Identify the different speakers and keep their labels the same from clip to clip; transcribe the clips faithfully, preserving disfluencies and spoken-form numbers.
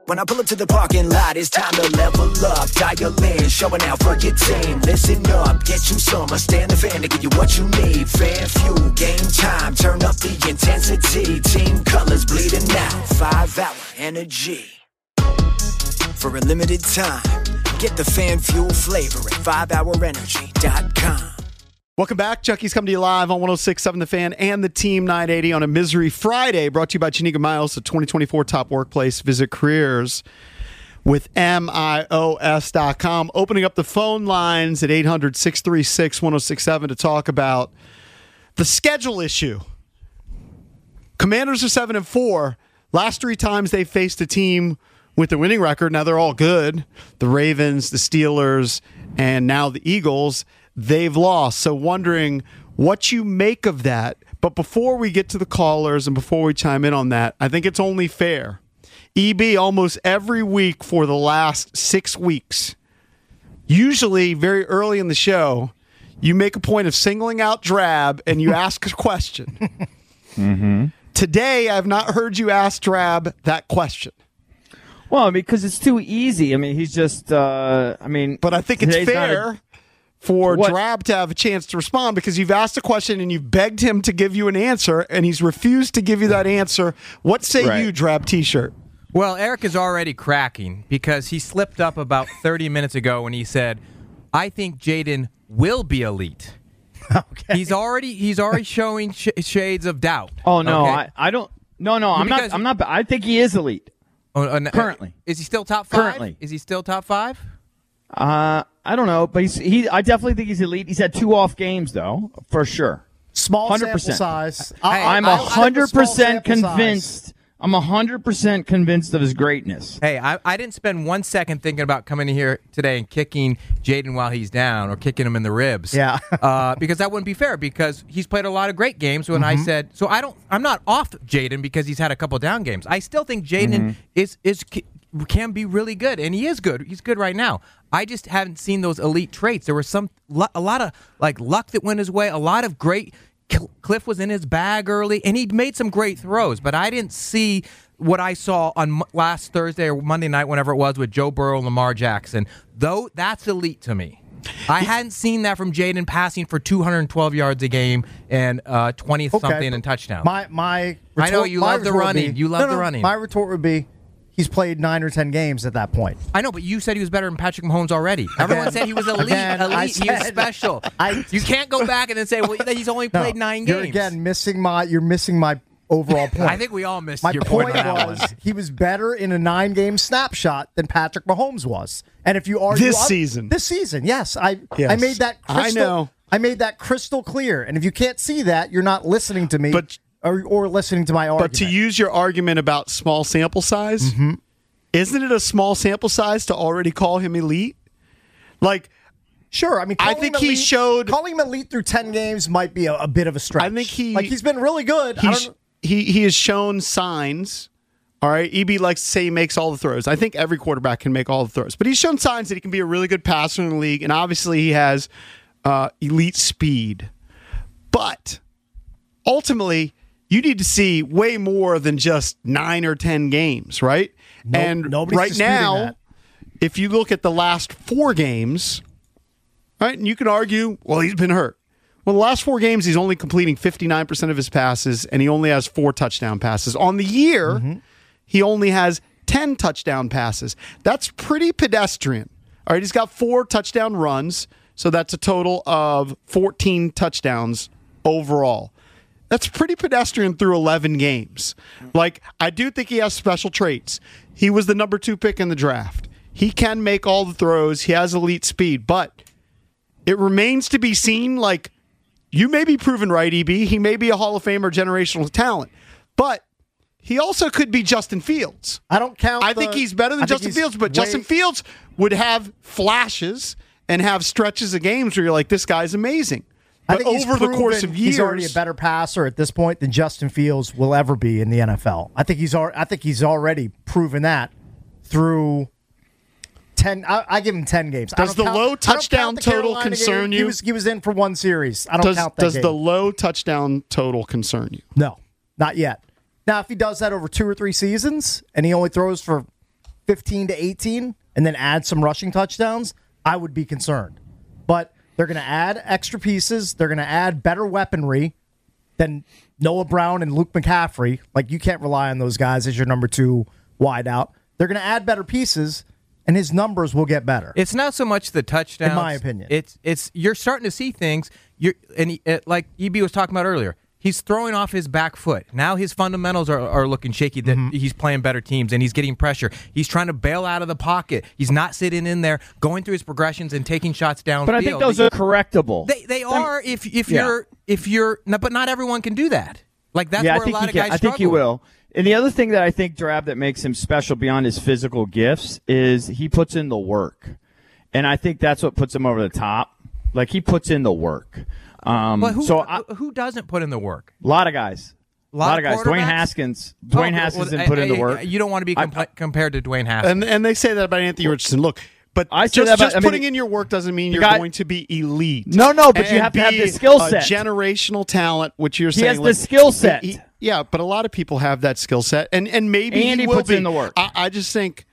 Speaker 1: When I pull up to the parking lot, it's time to level up. Dial in, showing out for your team. Listen up, get you some. I stand the fan to give you what you need. Fan fuel, game time, turn up the intensity. Team colors bleeding out, five hour energy. For a limited time, get the fan fuel flavor at five hour energy dot com.
Speaker 2: Welcome back. Chucky's coming to you live on one oh six point seven The Fan and the Team nine eighty on a Misery Friday, brought to you by Chanika Miles, the twenty twenty-four top workplace. Visit careers with M I O S dot com. Opening up the phone lines at eight hundred, six three six, one oh six seven to talk about the schedule issue. Commanders are seven and four. Last three times they faced a team with a winning record. Now they're all good. The Ravens, the Steelers, and now the Eagles. They've lost. So wondering what you make of that. But before we get to the callers and before we chime in on that, I think it's only fair. E B, almost every week for the last six weeks, usually very early in the show, you make a point of singling out Drab and you ask a question.
Speaker 3: Mm-hmm.
Speaker 2: Today, I've not heard you ask Drab that question.
Speaker 3: Well, I mean, because it's too easy. I mean, he's just, uh, I mean.
Speaker 2: But I think it's fair a, for
Speaker 3: what?
Speaker 2: Drab to have a chance to respond because you've asked a question and you've begged him to give you an answer and he's refused to give you that answer. What say
Speaker 3: right.
Speaker 2: you, Drab T-shirt?
Speaker 4: Well, Eric is already cracking because he slipped up about thirty minutes ago when he said, I think Jaden will be elite.
Speaker 5: Okay.
Speaker 4: He's already he's already showing sh- shades of doubt.
Speaker 3: Oh, no,
Speaker 4: okay?
Speaker 3: I, I don't. No, no, I'm
Speaker 4: Because
Speaker 3: not. I'm not. I think he is elite.
Speaker 4: Oh, uh,
Speaker 3: Currently.
Speaker 4: Is he still top five?
Speaker 3: Currently.
Speaker 4: Is he still top five?
Speaker 3: Uh, I don't know, but he's he. I definitely think he's elite. He's had two off games though, for sure.
Speaker 5: Small
Speaker 3: one hundred percent.
Speaker 5: sample size.
Speaker 4: Hey,
Speaker 5: I,
Speaker 3: I'm
Speaker 5: I- I
Speaker 3: a
Speaker 5: like the
Speaker 3: hundred
Speaker 5: small
Speaker 3: percent
Speaker 5: sample size.
Speaker 3: convinced. I'm a hundred percent convinced of his greatness.
Speaker 4: Hey, I, I didn't spend one second thinking about coming in here today and kicking Jaden while he's down or kicking him in the ribs.
Speaker 5: Yeah.
Speaker 4: uh, because that wouldn't be fair because he's played a lot of great games when
Speaker 5: Mm-hmm.
Speaker 4: I said, so I don't, I'm not off Jaden because he's had a couple down games. I still think Jaden
Speaker 5: Mm-hmm.
Speaker 4: is, is, can be really good and he is good. He's good right now. I just haven't seen those elite traits. There was some, a lot of like luck that went his way, a lot of great, Cliff was in his bag early, and he made some great throws, but I didn't see what I saw on last Thursday or Monday night, whenever it was, with Joe Burrow and Lamar Jackson. Though that's elite to me. I hadn't seen that from Jaden passing for two hundred twelve yards a game and uh, twenty-something
Speaker 5: Okay.
Speaker 4: in touchdowns.
Speaker 5: My my.
Speaker 4: I know
Speaker 5: retort-
Speaker 4: you
Speaker 5: my
Speaker 4: love the
Speaker 5: retort would
Speaker 4: running.
Speaker 5: be-
Speaker 4: You love
Speaker 5: no,
Speaker 4: the
Speaker 5: no,
Speaker 4: running.
Speaker 5: My retort would be, he's played nine or ten games at that point.
Speaker 4: I know, but you said he was better than Patrick Mahomes already. Everyone said he was elite.
Speaker 5: Again, I
Speaker 4: elite. He was
Speaker 5: said-
Speaker 4: special.
Speaker 5: I-
Speaker 4: you can't go back and then say, well, he's only
Speaker 5: No,
Speaker 4: played nine
Speaker 5: you're
Speaker 4: games.
Speaker 5: again missing my. You're missing my overall point.
Speaker 4: I think we all missed
Speaker 5: My
Speaker 4: your
Speaker 5: point
Speaker 4: point on that
Speaker 5: was
Speaker 4: one.
Speaker 5: he was better in a nine-game snapshot than Patrick Mahomes was. And if you argue
Speaker 2: This
Speaker 5: up-
Speaker 2: season.
Speaker 5: this season, yes, I
Speaker 2: Yes.
Speaker 5: I made that.
Speaker 2: I
Speaker 5: Crystal,
Speaker 2: know.
Speaker 5: I made that crystal clear. And if you can't see that, you're not listening to me,
Speaker 2: But-
Speaker 5: or, or listening to my argument.
Speaker 2: But to use your argument about small sample size,
Speaker 5: Mm-hmm.
Speaker 2: isn't it a small sample size to already call him elite? Like,
Speaker 5: Sure, I mean,
Speaker 2: I
Speaker 5: calling
Speaker 2: think
Speaker 5: him
Speaker 2: he
Speaker 5: elite-
Speaker 2: showed-
Speaker 5: calling him elite through ten games might be a, a bit of a stretch.
Speaker 2: I think he-
Speaker 5: like he's been really good. I
Speaker 2: he's,
Speaker 5: don't,
Speaker 2: he he has shown signs. All right, E B likes to say he makes all the throws. I think every quarterback can make all the throws, but he's shown signs that he can be a really good passer in the league, and obviously he has uh, elite speed. But ultimately, you need to see way more than just nine or ten games, right?
Speaker 5: No-
Speaker 2: and
Speaker 5: nobody's
Speaker 2: right
Speaker 5: disputing
Speaker 2: now,
Speaker 5: that.
Speaker 2: if you look at the last four games, right, and you can argue, well, he's been hurt. Well, the last four games, he's only completing fifty-nine percent of his passes, and he only has four touchdown passes. On the year,
Speaker 5: Mm-hmm.
Speaker 2: he only has ten touchdown passes. That's pretty pedestrian. All right, he's got four touchdown runs, so that's a total of fourteen touchdowns overall. That's pretty pedestrian through eleven games. Like, I do think he has special traits. He was the number two pick in the draft. He can make all the throws. He has elite speed, but it remains to be seen, like, you may be proven right, E B. He may be a Hall of Famer generational talent, but he also could be Justin Fields.
Speaker 5: I don't count.
Speaker 2: I
Speaker 5: the-
Speaker 2: think he's better
Speaker 5: I
Speaker 2: than
Speaker 5: think
Speaker 2: Justin
Speaker 5: he's
Speaker 2: Fields, but
Speaker 5: way-
Speaker 2: Justin Fields would have flashes and have stretches of games where you're like, this guy's amazing.
Speaker 5: I
Speaker 2: But
Speaker 5: think he's
Speaker 2: over the course
Speaker 5: proven
Speaker 2: of years,
Speaker 5: he's already a better passer at this point than Justin Fields will ever be in the N F L. I think he's al- I think he's already proven that through ten. I, I give him ten games. I
Speaker 2: Does
Speaker 5: don't
Speaker 2: the
Speaker 5: count-
Speaker 2: low
Speaker 5: I don't
Speaker 2: touchdown
Speaker 5: count the
Speaker 2: total
Speaker 5: Carolina
Speaker 2: concern
Speaker 5: game. He
Speaker 2: you?
Speaker 5: was he was in for one series. I don't
Speaker 2: does,
Speaker 5: count that
Speaker 2: does
Speaker 5: game.
Speaker 2: the low touchdown total concern you?
Speaker 5: No, not yet. Now, if he does that over two or three seasons and he only throws for fifteen to eighteen and then add some rushing touchdowns, I would be concerned. But they're going to add extra pieces. They're going to add better weaponry than Noah Brown and Luke McCaffrey. Like, you can't rely on those guys as your number two wideout. They're going to add better pieces, and his numbers will get better.
Speaker 4: It's not so much the touchdowns,
Speaker 5: in my opinion.
Speaker 4: It's it's you're starting to see things. You're and he, it, like E B was talking about earlier. He's throwing off his back foot. Now his fundamentals are, are looking shaky. That mm-hmm. he's playing better teams and he's getting pressure. He's trying to bail out of the pocket. He's not sitting in there, going through his progressions and taking shots downfield.
Speaker 3: But I think those are correctable.
Speaker 4: They they are if if yeah. you're if you're no, but not everyone can do that. Like that's
Speaker 3: yeah,
Speaker 4: where a lot of
Speaker 3: can.
Speaker 4: guys
Speaker 3: I
Speaker 4: struggle.
Speaker 3: think he will. And the other thing that I think, Drab, that makes him special beyond his physical gifts is he puts in the work. And I think that's what puts him over the top. Like, he puts in the work. Um,
Speaker 4: but who,
Speaker 3: so I,
Speaker 4: who doesn't put in the work?
Speaker 3: A lot of guys. A lot, lot of guys. Dwayne Haskins. Dwayne
Speaker 4: oh,
Speaker 3: Haskins
Speaker 4: well,
Speaker 3: didn't put
Speaker 4: I,
Speaker 3: in the
Speaker 4: I,
Speaker 3: work.
Speaker 4: You don't want to be compa- I, compared to Dwayne Haskins.
Speaker 2: And and they say that about Anthony Richardson. Look, but
Speaker 3: I
Speaker 2: just,
Speaker 3: about,
Speaker 2: just
Speaker 3: I mean,
Speaker 2: putting in your work doesn't mean you're
Speaker 3: guy,
Speaker 2: going to be elite.
Speaker 3: No, no, but
Speaker 2: and
Speaker 3: you have to have
Speaker 2: be
Speaker 3: the skill set.
Speaker 2: A generational talent, which you're
Speaker 3: he
Speaker 2: saying.
Speaker 3: Has
Speaker 2: like,
Speaker 3: the skill set.
Speaker 2: He, he, yeah, but a lot of people have that skill set, and and maybe
Speaker 3: and
Speaker 2: he,
Speaker 3: he
Speaker 2: will
Speaker 3: puts
Speaker 2: be.
Speaker 3: in the work.
Speaker 2: I, I just think,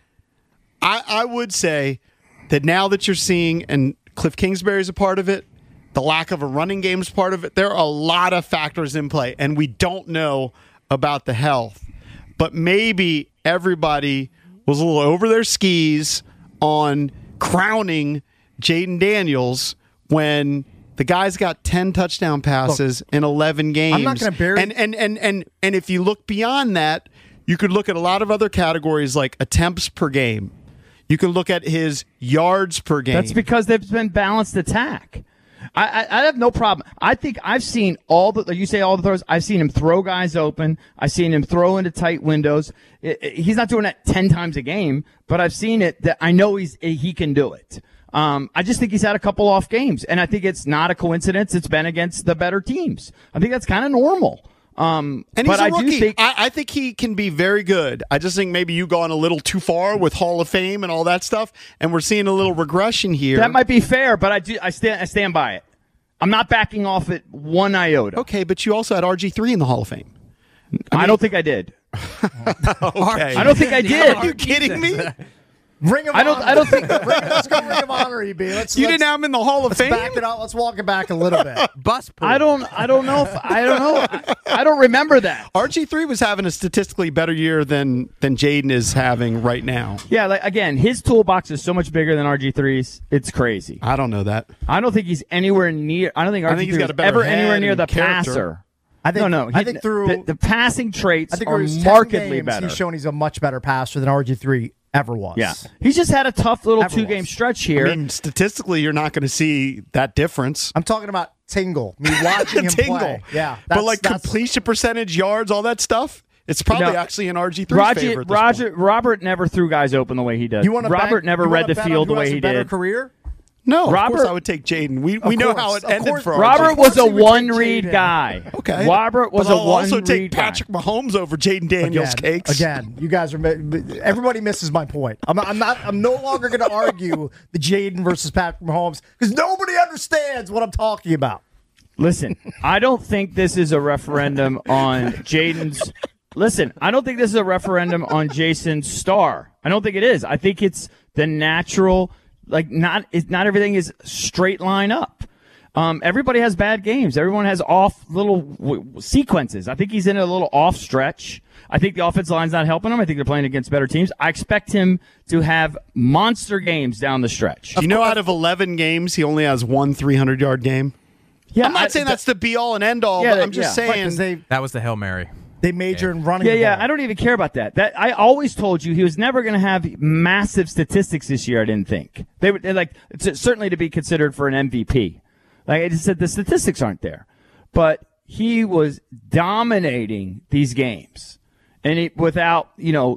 Speaker 2: I I would say that now that you're seeing, and Cliff Kingsbury's a part of it, the lack of a running game is part of it. There are a lot of factors in play, and we don't know about the health. But maybe everybody was a little over their skis on crowning Jaden Daniels when the guy's got ten touchdown passes look, in eleven games.
Speaker 5: I'm not going to bury
Speaker 2: and, and and and and if you look beyond that, you could look at a lot of other categories like attempts per game. You can look at his yards per game.
Speaker 3: That's because they've been balanced attack. I, I, I have no problem. I think I've seen all the, you say all the throws, I've seen him throw guys open. I've seen him throw into tight windows. It, it, he's not doing that ten times a game, but I've seen it that I know he's, he can do it. Um, I just think he's had a couple off games, and I think it's not a coincidence. It's been against the better teams. I think that's kind of normal. Um,
Speaker 2: and
Speaker 3: but
Speaker 2: he's a
Speaker 3: I
Speaker 2: rookie.
Speaker 3: do think
Speaker 2: I, I think he can be very good. I just think maybe you gone a little too far with Hall of Fame and all that stuff, and we're seeing a little regression here.
Speaker 3: That might be fair, but I do, I stand, I stand by it. I'm not backing off it one iota.
Speaker 2: Okay, but you also had R G three in the Hall of Fame.
Speaker 3: I, mean, I don't think I did.
Speaker 2: Okay.
Speaker 3: I don't think I did.
Speaker 2: Are you kidding me?
Speaker 5: Ring of
Speaker 3: I don't.
Speaker 5: honor.
Speaker 3: I don't think.
Speaker 5: Ring, let's go Ring of Honor, E B. Let's,
Speaker 2: you
Speaker 5: let's,
Speaker 2: didn't have him in the Hall of
Speaker 5: let's
Speaker 2: Fame.
Speaker 5: Back it up. Let's walk it back a little bit.
Speaker 4: Bus pool.
Speaker 3: I don't. I don't know if. I don't know. I, I don't remember that.
Speaker 2: R G three was having a statistically better year than than Jaden is having right now.
Speaker 3: Yeah. Like again, his toolbox is so much bigger than R G three's. It's crazy.
Speaker 2: I don't know that.
Speaker 3: I don't think he's anywhere near. I don't think R G three
Speaker 2: he's got a
Speaker 3: is
Speaker 2: better
Speaker 3: ever
Speaker 2: head
Speaker 3: anywhere near
Speaker 2: and
Speaker 3: the
Speaker 2: character.
Speaker 3: passer.
Speaker 5: I think,
Speaker 3: no, no.
Speaker 5: I
Speaker 3: He-
Speaker 5: think through
Speaker 3: the, the passing traits
Speaker 5: I think
Speaker 3: are
Speaker 5: through his ten
Speaker 3: markedly
Speaker 5: games,
Speaker 3: better.
Speaker 5: He's shown he's a much better passer than R G three ever was.
Speaker 3: Yeah, he's just had a tough little
Speaker 5: Ever
Speaker 3: two game
Speaker 5: was.
Speaker 3: stretch here.
Speaker 2: I mean, statistically, you're not going to see that difference.
Speaker 5: I'm talking about Tingle. Me watching him
Speaker 2: Tingle.
Speaker 5: play. Yeah,
Speaker 2: but
Speaker 5: that's-
Speaker 2: like
Speaker 5: that's-
Speaker 2: completion percentage, yards, all that stuff, it's probably
Speaker 3: No.
Speaker 2: actually in R G three's
Speaker 3: Roger,
Speaker 2: favor at this
Speaker 3: Roger,
Speaker 2: point.
Speaker 3: Robert never threw guys open the way he does.
Speaker 5: You want to
Speaker 3: Robert
Speaker 5: bet,
Speaker 3: never
Speaker 5: you
Speaker 3: read
Speaker 5: wanna
Speaker 3: the
Speaker 5: bet on
Speaker 3: field
Speaker 5: who
Speaker 3: the way
Speaker 5: has a
Speaker 3: he
Speaker 5: better
Speaker 3: did.
Speaker 5: Career?
Speaker 2: No, of
Speaker 3: Robert-
Speaker 2: course I would take Jaden. We we know
Speaker 5: course,
Speaker 2: how it
Speaker 5: of
Speaker 2: ended
Speaker 5: course.
Speaker 2: for
Speaker 3: Robert
Speaker 2: R G.
Speaker 3: was a
Speaker 5: Of course he would
Speaker 3: one
Speaker 5: take
Speaker 3: read
Speaker 5: Jaden.
Speaker 3: guy.
Speaker 2: Okay,
Speaker 3: Robert was
Speaker 2: but
Speaker 3: a
Speaker 2: I'll
Speaker 3: one
Speaker 2: also
Speaker 3: read
Speaker 2: take
Speaker 3: guy.
Speaker 2: Patrick Mahomes over Jaden Daniels
Speaker 5: Again,
Speaker 2: cakes.
Speaker 5: again, you guys are. mi- Everybody misses my point. I'm, I'm not. I'm no longer going to argue the Jaden versus Patrick Mahomes because nobody understands what I'm talking about.
Speaker 3: Listen, I don't think this is a referendum on Jaden's. Listen, I don't think this is a referendum on Jason's star. I don't think it is. I think it's the natural, like not. It's not everything is straight line up. Um, everybody has bad games. Everyone has off little w- sequences. I think he's in a little off stretch. I think the offensive line's not helping him. I think they're playing against better teams. I expect him to have monster games down the stretch.
Speaker 2: Do you know out of eleven games, he only has one three hundred yard game?
Speaker 3: Yeah,
Speaker 2: I'm not
Speaker 3: I-
Speaker 2: saying that's the be all and end all,
Speaker 3: Yeah,
Speaker 2: but I'm just
Speaker 3: yeah.
Speaker 5: Right,
Speaker 2: saying
Speaker 5: 'cause they
Speaker 4: That was the Hail Mary.
Speaker 5: they major in running.
Speaker 3: Yeah,
Speaker 5: the
Speaker 3: yeah.
Speaker 5: ball.
Speaker 3: I don't even care about that. That I always told you he was never going to have massive statistics this year. I didn't think they were they're like it's certainly to be considered for an M V P. Like I just said, the statistics aren't there, but he was dominating these games, and it, without you know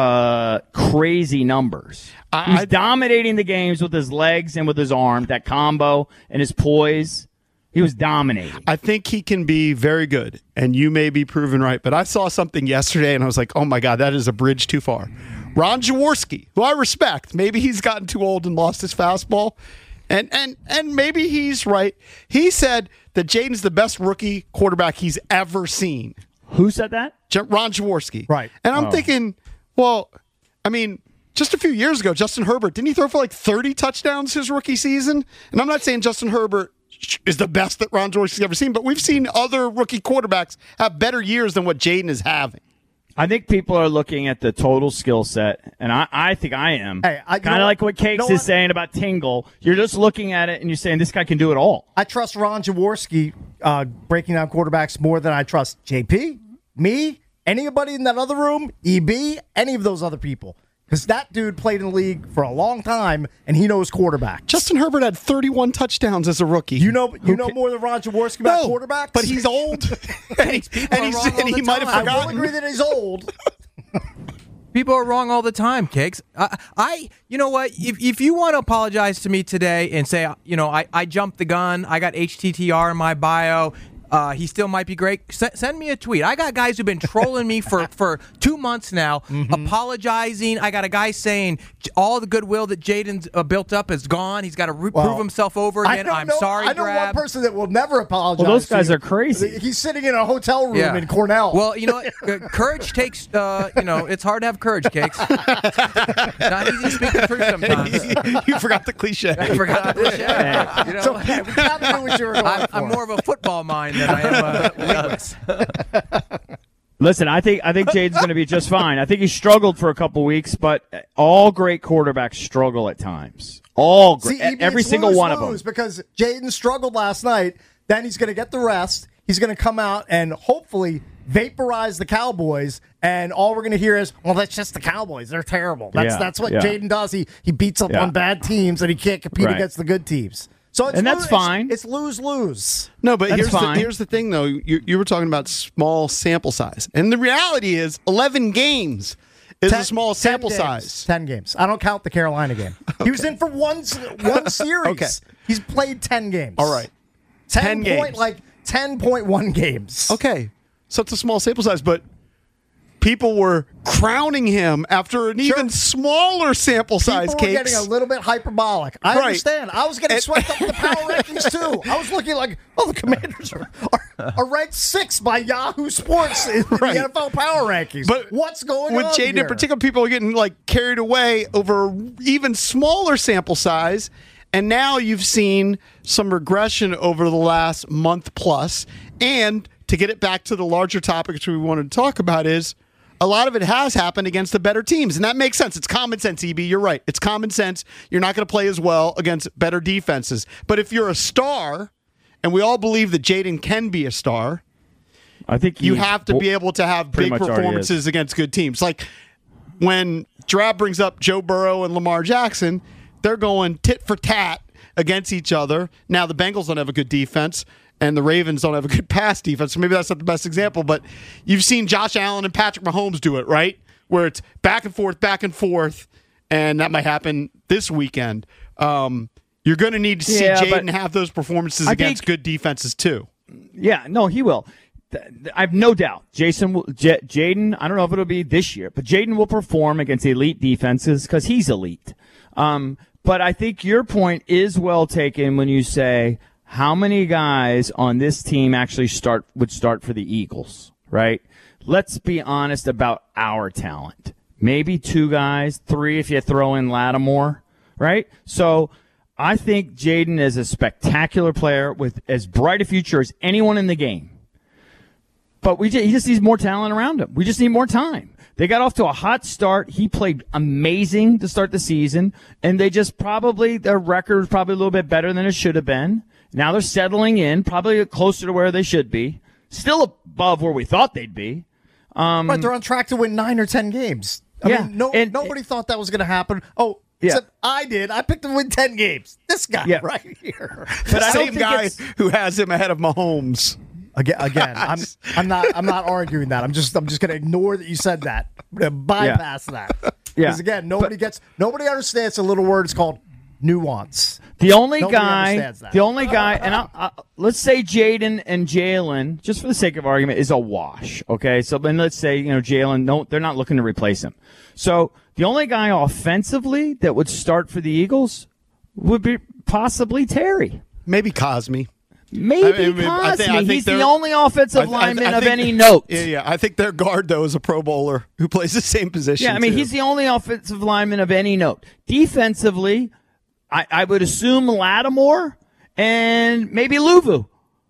Speaker 3: uh, crazy numbers.
Speaker 2: I-
Speaker 3: He's
Speaker 2: I-
Speaker 3: dominating the games with his legs and with his arm. That combo and his poise. He was dominating.
Speaker 2: I think he can be very good, and you may be proven right. But I saw something yesterday, and I was like, oh, my God, that is a bridge too far. Ron Jaworski, who I respect, maybe he's gotten too old and lost his fastball, and and and maybe he's right. He said that Jaden's the best rookie quarterback he's ever seen.
Speaker 3: Who said that?
Speaker 2: J- Ron Jaworski.
Speaker 5: Right.
Speaker 2: And I'm
Speaker 3: Oh.
Speaker 2: thinking, well, I mean, just a few years ago, Justin Herbert, didn't he throw for like thirty touchdowns his rookie season? And I'm not saying Justin Herbert is the best that Ron Jaworski's ever seen, but we've seen other rookie quarterbacks have better years than what Jaden is having.
Speaker 3: I think people are looking at the total skill set, and I, I think I am.
Speaker 5: Hey, I- you
Speaker 3: kind
Speaker 5: know
Speaker 3: of like what Cakes
Speaker 5: you know
Speaker 3: is
Speaker 5: what?
Speaker 3: saying about Tingle. You're just looking at it and you're saying this guy can do it all.
Speaker 5: I trust Ron Jaworski uh, breaking down quarterbacks more than I trust J P, me, anybody in that other room, E B, any of those other people. Because that dude played in the league for a long time, and he knows quarterbacks.
Speaker 2: Justin Herbert had thirty-one touchdowns as a rookie.
Speaker 5: You know, you know more than Ron Jaworski about
Speaker 2: No,
Speaker 5: quarterbacks.
Speaker 2: but he's old, and, he,
Speaker 4: People
Speaker 2: and,
Speaker 4: are
Speaker 2: he's,
Speaker 4: wrong all
Speaker 2: and he
Speaker 4: the
Speaker 2: might have
Speaker 4: time.
Speaker 5: I will
Speaker 2: forgotten.
Speaker 5: agree that he's old.
Speaker 4: People are wrong all the time, Cakes. I, I you know what? If if you want to apologize to me today and say, you know, I, I jumped the gun, I got H T T R in my bio, uh, he still might be great, S- send me a tweet. I got guys who've been trolling me for, for two months now, mm-hmm. apologizing. I got a guy saying all the goodwill that Jaden's uh, built up is gone. He's got to re-
Speaker 5: Well,
Speaker 4: prove himself over
Speaker 5: I
Speaker 4: again.
Speaker 5: don't
Speaker 4: I'm
Speaker 5: know,
Speaker 4: sorry,
Speaker 5: I know
Speaker 4: Grab.
Speaker 5: one person that will never apologize.
Speaker 3: Well, those
Speaker 5: to
Speaker 3: guys
Speaker 5: you.
Speaker 3: are crazy.
Speaker 5: He's sitting in a hotel room
Speaker 4: Yeah.
Speaker 5: in Cornell.
Speaker 4: Well, you know what? Uh, courage takes, uh, you know, it's hard to have courage, Cakes. Not easy to speak the truth sometimes.
Speaker 2: You forgot the cliche.
Speaker 4: I forgot the cliche. You know,
Speaker 5: so okay, we kind of knew what you were going
Speaker 4: I,
Speaker 5: for.
Speaker 4: I'm more of a football mind than I am a linguist.
Speaker 3: Listen, I think I think Jaden's going to be just fine. I think he struggled for a couple weeks, but all great quarterbacks struggle at times. All great,
Speaker 5: See, E B,
Speaker 3: every
Speaker 5: it's
Speaker 3: single
Speaker 5: lose,
Speaker 3: one of
Speaker 5: lose,
Speaker 3: them.
Speaker 5: Because Jaden struggled last night. Then he's going to get the rest. He's going to come out and hopefully vaporize the Cowboys. And all we're going to hear is, "Well, that's just the Cowboys. They're terrible." That's
Speaker 3: Yeah,
Speaker 5: that's what
Speaker 3: yeah.
Speaker 5: Jaden does. He he beats up
Speaker 3: Yeah.
Speaker 5: on bad teams and he can't compete
Speaker 3: Right.
Speaker 5: against the good teams. So it's
Speaker 3: And that's
Speaker 5: lose,
Speaker 3: fine.
Speaker 5: It's, it's lose lose.
Speaker 2: No, but
Speaker 3: That's
Speaker 2: here's the,
Speaker 3: fine.
Speaker 2: here's the thing, though. You, you were talking about small sample size. And the reality is eleven games is a small sample
Speaker 5: games.
Speaker 2: size.
Speaker 5: Ten games. I don't count the Carolina game. He was in for one s- one series.
Speaker 2: Okay.
Speaker 5: He's played ten games.
Speaker 2: All right.
Speaker 5: ten,
Speaker 2: ten
Speaker 5: point,
Speaker 2: games.
Speaker 5: like ten point one games.
Speaker 2: Okay. So it's a small sample size, but people were crowning him after an even smaller sample size
Speaker 5: People were
Speaker 2: case.
Speaker 5: getting a little bit hyperbolic. I
Speaker 2: Right.
Speaker 5: understand. I was getting
Speaker 2: And-
Speaker 5: swept up in the power rankings too. I was looking like, oh, the Commanders are, are, are ranked six by Yahoo Sports in
Speaker 2: Right.
Speaker 5: the N F L power rankings.
Speaker 2: But
Speaker 5: what's going
Speaker 2: with
Speaker 5: on
Speaker 2: Jaden
Speaker 5: here?
Speaker 2: in particular, people are getting like carried away over even smaller sample size. And now you've seen some regression over the last month plus. And to get it back to the larger topic which we wanted to talk about is a lot of it has happened against the better teams. And that makes sense. It's common sense, E B. You're right. It's common sense. You're not going to play as well against better defenses. But if you're a star, and we all believe that Jaden can be a star,
Speaker 3: I think
Speaker 2: you
Speaker 3: he-
Speaker 2: have to be able to have
Speaker 3: pretty
Speaker 2: big
Speaker 3: much already
Speaker 2: performances against good teams. Like when Drab brings up Joe Burrow and Lamar Jackson, they're going tit for tat against each other. Now the Bengals don't have a good defense, and the Ravens don't have a good pass defense. So maybe that's not the best example, but you've seen Josh Allen and Patrick Mahomes do it, right? Where it's back and forth, back and forth, and that might happen this weekend. Um, you're going to need to see
Speaker 3: Yeah, but
Speaker 2: Jaden have those performances
Speaker 3: I
Speaker 2: against
Speaker 3: think-
Speaker 2: good defenses too.
Speaker 3: Yeah, no, he will. Th- th- I have no doubt. Jason, will, J- Jaden. I don't know if it'll be this year, but Jaden will perform against elite defenses because he's elite. Um, but I think your point is well taken when you say how many guys on this team actually start would start for the Eagles, right? Let's be honest about our talent. Maybe two guys, three if you throw in Lattimore, right? So I think Jaden is a spectacular player with as bright a future as anyone in the game. But we just, he just needs more talent around him. We just need more time. They got off to a hot start. He played amazing to start the season, and they just probably, their record was probably a little bit better than it should have been. Now they're settling in, probably closer to where they should be. Still above where we thought they'd be. Um,
Speaker 5: Right, they're on track to win nine or ten games. I
Speaker 3: Yeah,
Speaker 5: mean, no,
Speaker 3: and-
Speaker 5: nobody thought that was going to happen. Oh,
Speaker 3: Yeah.
Speaker 5: except I did. I picked them to win ten games. This guy
Speaker 3: Yeah.
Speaker 5: right here.
Speaker 3: But I don't
Speaker 2: Same
Speaker 3: think
Speaker 2: guy
Speaker 3: it's-
Speaker 2: who has him ahead of Mahomes.
Speaker 5: Again, again, I'm I'm not I'm not arguing that. I'm just I'm just going to ignore that you said that. I'm gonna bypass that.
Speaker 3: Yeah.
Speaker 5: Because again, nobody gets nobody understands a little word. It's called nuance.
Speaker 3: The only
Speaker 5: Nobody
Speaker 3: guy,
Speaker 5: understands that.
Speaker 3: the only guy, and I'll, i let's say Jaden and Jalen, just for the sake of argument, is a wash. Okay, so then let's say you know Jalen, no, they're not looking to replace him. So the only guy offensively that would start for the Eagles would be possibly Terry.
Speaker 2: Maybe Cosme.
Speaker 3: Maybe
Speaker 2: I mean, I think- I
Speaker 3: Cosme.
Speaker 2: think
Speaker 3: He's the
Speaker 2: they're-
Speaker 3: only offensive
Speaker 2: I th- I th-
Speaker 3: lineman
Speaker 2: I
Speaker 3: of
Speaker 2: think-
Speaker 3: any note.
Speaker 2: Yeah, yeah. I think their guard though is a Pro Bowler who plays the same position.
Speaker 3: Yeah, I mean,
Speaker 2: too.
Speaker 3: he's the only offensive lineman of any note. Defensively, I, I would assume Lattimore and maybe Luvu.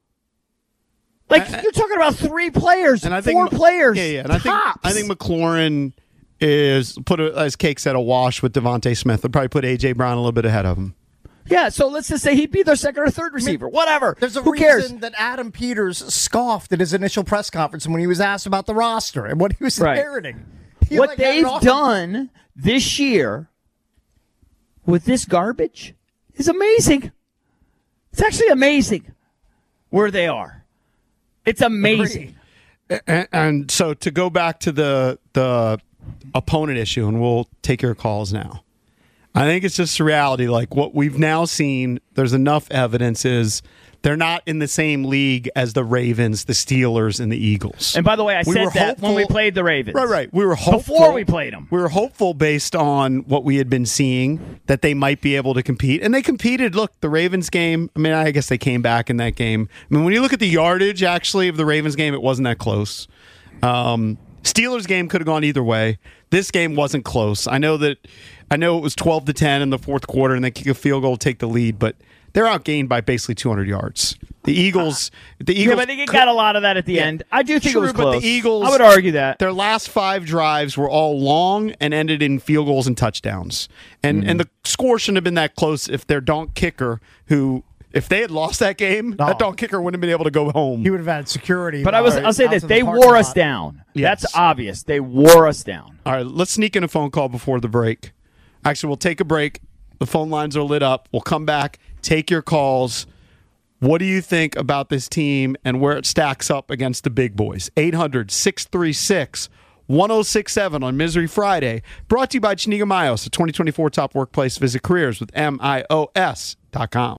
Speaker 3: Like,
Speaker 2: I-
Speaker 3: you're talking about three players,
Speaker 2: and I
Speaker 3: four
Speaker 2: think,
Speaker 3: players.
Speaker 2: Yeah, yeah. And I think
Speaker 3: tops.
Speaker 2: I think McLaurin is put a, as Cake said a wash with Devontae Smith. They'll probably put A J Brown a little bit ahead of him.
Speaker 3: Yeah, so let's just say he'd be their second or third receiver. Whatever.
Speaker 5: There's a
Speaker 3: Who
Speaker 5: reason
Speaker 3: cares?
Speaker 5: that Adam Peters scoffed at his initial press conference when he was asked about the roster and what he was
Speaker 3: Right.
Speaker 5: inheriting. He,
Speaker 3: What
Speaker 5: like, had an
Speaker 3: they've
Speaker 5: offer-
Speaker 3: done this year with this garbage is amazing. It's actually amazing where they are. It's amazing.
Speaker 2: And, and so to go back to the the opponent issue, and we'll take your calls now. I think it's just a reality. Like what we've now seen, there's enough evidence is they're not in the same league as the Ravens, the Steelers, and the Eagles.
Speaker 3: And by the way, I
Speaker 2: We
Speaker 3: said
Speaker 2: were
Speaker 3: that when we
Speaker 2: hopeful-
Speaker 3: played the Ravens.
Speaker 2: Right, right. We were hopeful
Speaker 3: Before we played 'em.
Speaker 2: We were hopeful based on what we had been seeing that they might be able to compete, and they competed. Look, the Ravens game. I mean, I guess they came back in that game. I mean, when you look at the yardage actually of the Ravens game, it wasn't that close. Um, Steelers game could have gone either way. This game wasn't close. I know that. I know it was twelve to ten in the fourth quarter, and they kick a field goal to take the lead, but they're outgained by basically two hundred yards. The Eagles, the Eagles,
Speaker 3: Yeah, but they got a lot of that at the
Speaker 2: Yeah.
Speaker 3: end. I do think
Speaker 2: True,
Speaker 3: it was
Speaker 2: but
Speaker 3: close.
Speaker 2: the Eagles,
Speaker 3: I would argue that.
Speaker 2: their last five drives were all long and ended in field goals and touchdowns. And
Speaker 3: Mm-hmm.
Speaker 2: and the score shouldn't have been that close if their donk kicker, who if they had lost that game,
Speaker 5: No.
Speaker 2: that donk kicker wouldn't have been able to go home.
Speaker 5: He would have had security.
Speaker 3: But I was,
Speaker 5: out-
Speaker 3: I'll say
Speaker 5: out
Speaker 3: this:
Speaker 5: to the
Speaker 3: they
Speaker 5: parking
Speaker 3: wore us
Speaker 5: lot.
Speaker 3: down.
Speaker 2: Yes.
Speaker 3: That's obvious. They wore us down.
Speaker 2: All right, let's sneak in a phone call before the break. Actually, we'll take a break. The phone lines are lit up. We'll come back, take your calls. What do you think about this team and where it stacks up against the big boys? eight hundred, six three six, one oh six seven on Misery Friday. Brought to you by Chiniga Miles, the twenty twenty-four Top Workplace. Visit careers with M I O S dot com.